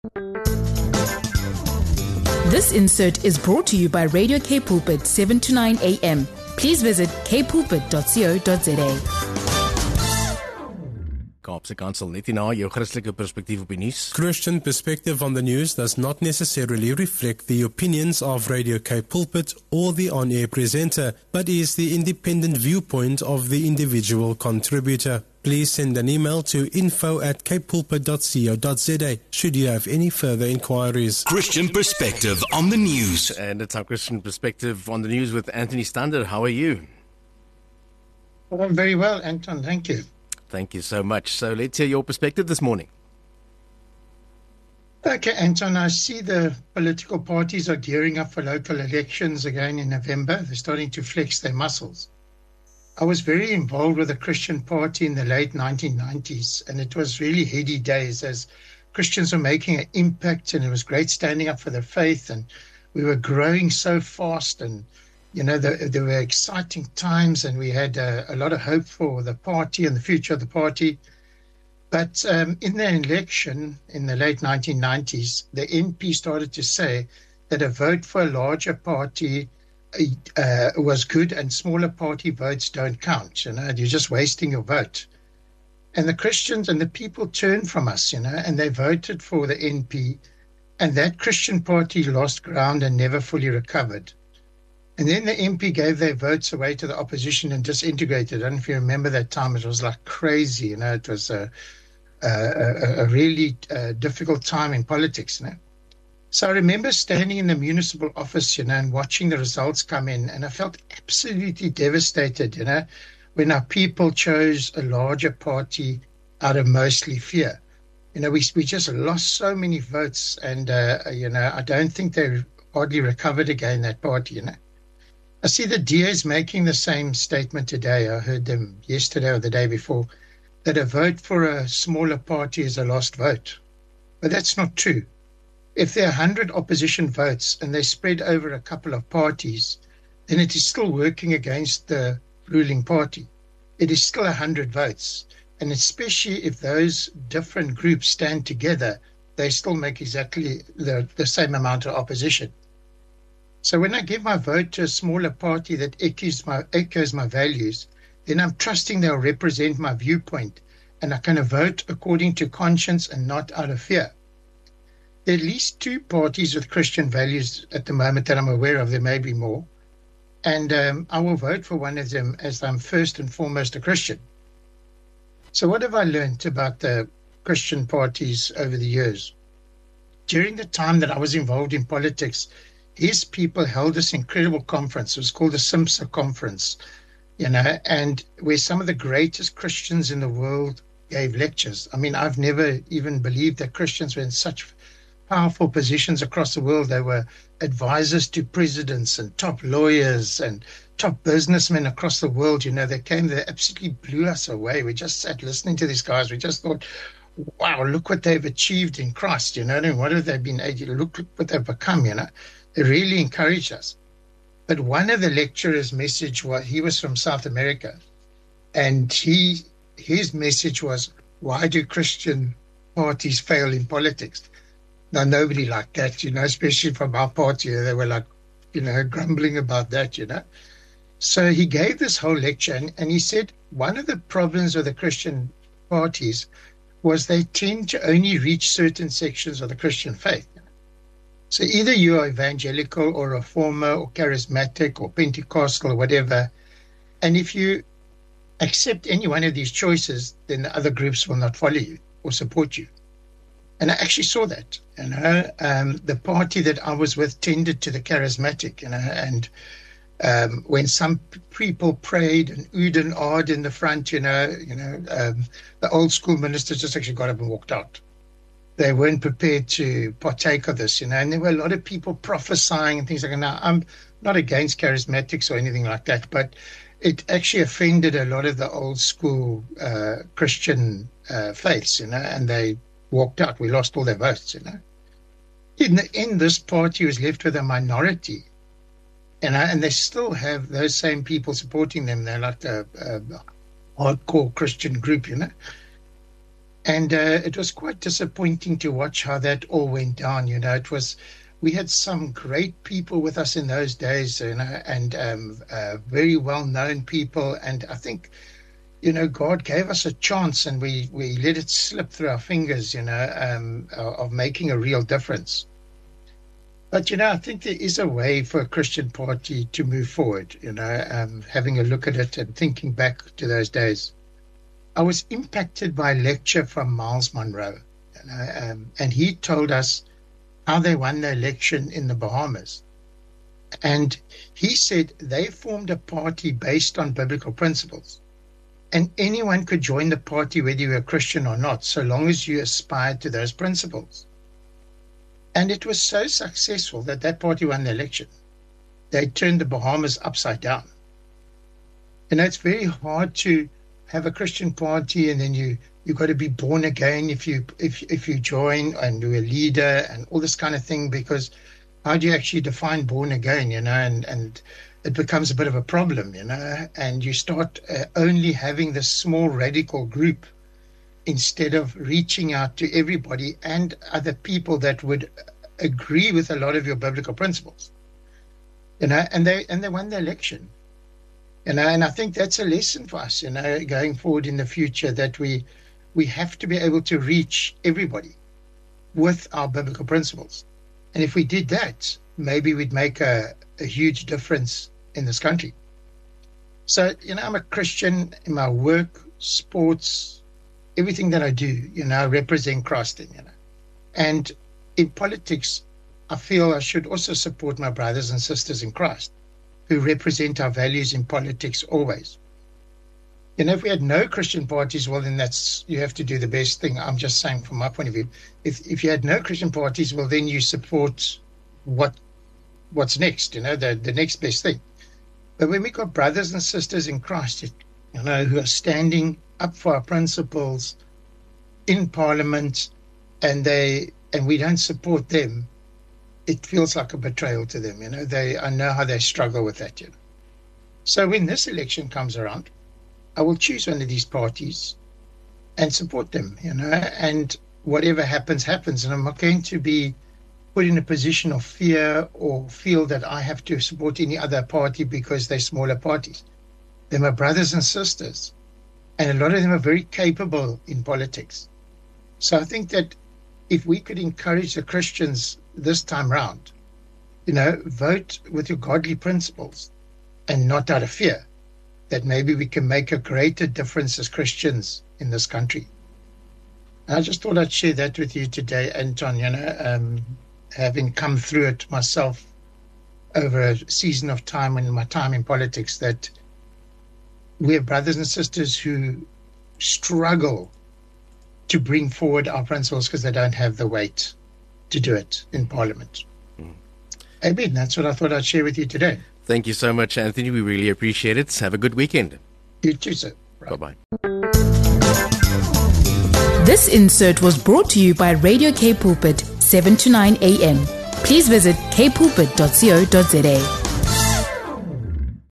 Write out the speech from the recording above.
This insert is brought to you by Radio K Pulpit 7 to 9 a.m. Please visit kpulpit.co.za. Kaapse Kansel, net hierna jou Christelike perspektief op die nuus. Christian perspective on the news does not necessarily reflect the opinions of Radio K Pulpit or the on-air presenter, but is the independent viewpoint of the individual contributor. Please send an email to info@kpulpit.co.za should you have any further inquiries. Christian perspective on the news. And it's our Christian perspective on the news with Anthony Stander. How are you? Well, I'm very well, Anton. Thank you. Thank you so much. So let's hear your perspective this morning. Okay, Anton, I see the political parties are gearing up for local elections again in November. They're starting to flex their muscles. I was very involved with the Christian Party in the late 1990s, and it was really heady days as Christians were making an impact, and it was great standing up for their faith, and we were growing so fast, and you know, there were exciting times, and we had a lot of hope for the party and the future of the party. But in the election in the late 1990s, the NP started to say that a vote for a larger party was good and smaller party votes don't count. You know, you're just wasting your vote. And the Christians and the people turned from us, you know, and they voted for the NP, and that Christian party lost ground and never fully recovered. And then the MP gave their votes away to the opposition and disintegrated. I don't know if you remember that time. It was like crazy, you know. It was a really difficult time in politics, you know. So I remember standing in the municipal office, you know, and watching the results come in, and I felt absolutely devastated, you know, when our people chose a larger party out of mostly fear. You know, we just lost so many votes, and, you know, I don't think they hardly recovered again, that party, you know. I see the DAs making the same statement today. I heard them yesterday or the day before, that a vote for a smaller party is a lost vote. But that's not true. If there are 100 opposition votes and they spread over a couple of parties, then it is still working against the ruling party. It is still 100 votes. And especially if those different groups stand together, they still make exactly the same amount of opposition. So when I give my vote to a smaller party that echoes my values, then I'm trusting they'll represent my viewpoint, and I can vote according to conscience and not out of fear. There are at least 2 parties with Christian values at the moment that I'm aware of. There may be more. And I will vote for one of them, as I'm first and foremost a Christian. So what have I learned about the Christian parties over the years? During the time that I was involved in politics, his people held this incredible conference. It was called the SIMSA Conference, you know, and where some of the greatest Christians in the world gave lectures. I mean, I've never even believed that Christians were in such powerful positions across the world. They were advisors to presidents and top lawyers and top businessmen across the world. You know, they absolutely blew us away. We just sat listening to these guys. We just thought, wow, look what they've achieved in Christ, you know, and what have they been able to look what they've become, you know. It really encouraged us. But one of the lecturers' message was, he was from South America, and his message was, why do Christian parties fail in politics? Now, nobody liked that, you know, especially from our party. They were like, you know, grumbling about that, you know. So he gave this whole lecture, and he said one of the problems with the Christian parties was they tend to only reach certain sections of the Christian faith. So either you are evangelical or reformer or charismatic or Pentecostal or whatever, and if you accept any one of these choices, then the other groups will not follow you or support you. And I actually saw that. You know, the party that I was with tended to the charismatic, you know, and when some people prayed and oohed and ahed in the front, the old school ministers just actually got up and walked out. They weren't prepared to partake of this, you know, and there were a lot of people prophesying and things like that. Now, I'm not against charismatics or anything like that, but it actually offended a lot of the old school Christian faiths, you know, and they walked out. We lost all their votes, you know. In this party was left with a minority, and they still have those same people supporting them. They're like a hardcore Christian group, you know. And it was quite disappointing to watch how that all went down. We had some great people with us in those days, and very well-known people. And I think, God gave us a chance, and we let it slip through our fingers, of making a real difference. But, I think there is a way for a Christian party to move forward, having a look at it and thinking back to those days. I was impacted by a lecture from Miles Monroe, and he told us how they won the election in the Bahamas. And he said they formed a party based on biblical principles. And anyone could join the party whether you were a Christian or not, so long as you aspired to those principles. And it was so successful that that party won the election. They turned the Bahamas upside down. It's very hard to have a Christian party and then you've got to be born again if you join, and you're a leader and all this kind of thing, because how do you actually define born again, and it becomes a bit of a problem, and you start only having this small radical group instead of reaching out to everybody and other people that would agree with a lot of your biblical principles, and they won the election. And I think that's a lesson for us, going forward in the future, that we have to be able to reach everybody with our biblical principles. And if we did that, maybe we'd make a huge difference in this country. So, I'm a Christian in my work, sports, everything that I do, I represent Christ in, And in politics, I feel I should also support my brothers and sisters in Christ, who represent our values in politics always. If we had no Christian parties, well, then you have to do the best thing. I'm just saying from my point of view. If you had no Christian parties, well, then you support what's next, the next best thing. But when we got brothers and sisters in Christ, who are standing up for our principles in Parliament, and we don't support them, it feels like a betrayal to them. I know how they struggle with that. So when this election comes around, I will choose one of these parties and support them, and whatever happens, happens. And I'm not going to be put in a position of fear or feel that I have to support any other party because they're smaller parties. They're my brothers and sisters, and a lot of them are very capable in politics. So I think that if we could encourage the Christians this time round, vote with your godly principles and not out of fear, that maybe we can make a greater difference as Christians in this country. And I just thought I'd share that with you today, Anton, having come through it myself over a season of time in my time in politics, that we have brothers and sisters who struggle to bring forward our principles because they don't have the weight to do it in Parliament. Amen. That's what I thought I'd share with you today. Thank you so much, Anthony. We really appreciate it. Have a good weekend. You too, sir. Right. Bye-bye. This insert was brought to you by Radio K Pulpit, 7 to 9 a.m. Please visit kpulpit.co.za.